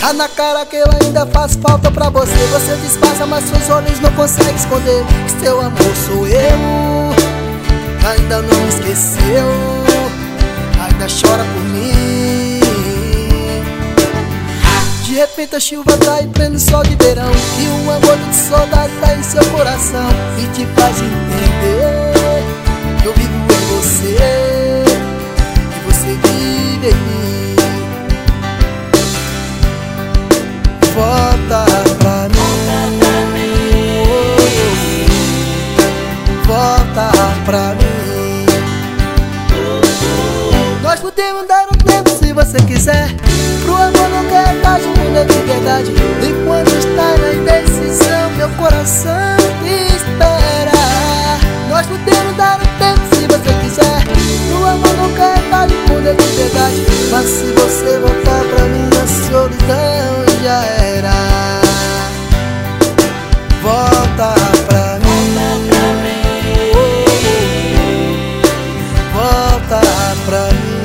Tá na cara que eu ainda faço falta pra você. Você disfarça, mas seus olhos não conseguem esconder que seu amor sou eu. Ainda não me esqueceu, ainda chora por mim. De repente a chuva cai, prende o sol de verão, e um amor de saudade tá em seu coração e te faz entender que eu vivo em você e você vive em mim. Volta pra mim, volta pra mim. Nós podemos dar um tempo se você quiser, pro amor não quer dar muita liberdade. Enquanto está na indecisão, meu coração te espera. Nós podemos dar um tempo se você quiser, pro amor não quer dar muita liberdade. Mas se você voltar pra mim, a solidão já era. Volta pra mim, volta pra mim.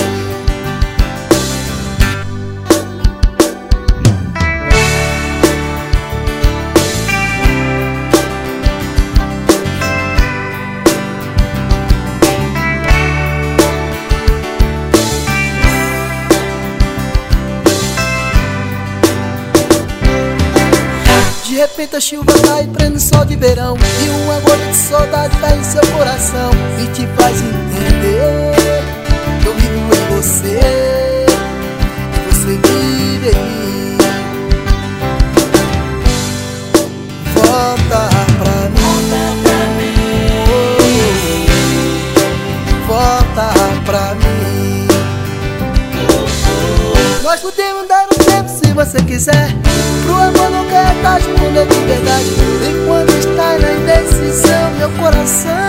De repente a chuva cai, prende o sol de verão, e uma gota de saudade tá em seu coração e te faz entender que eu vivo em você e você vive em mim. Volta pra mim, volta pra mim. Nós podemos dar um tempo se você quiser, pro amor não quer dar muita liberdade. Enquanto está na indecisão, meu coração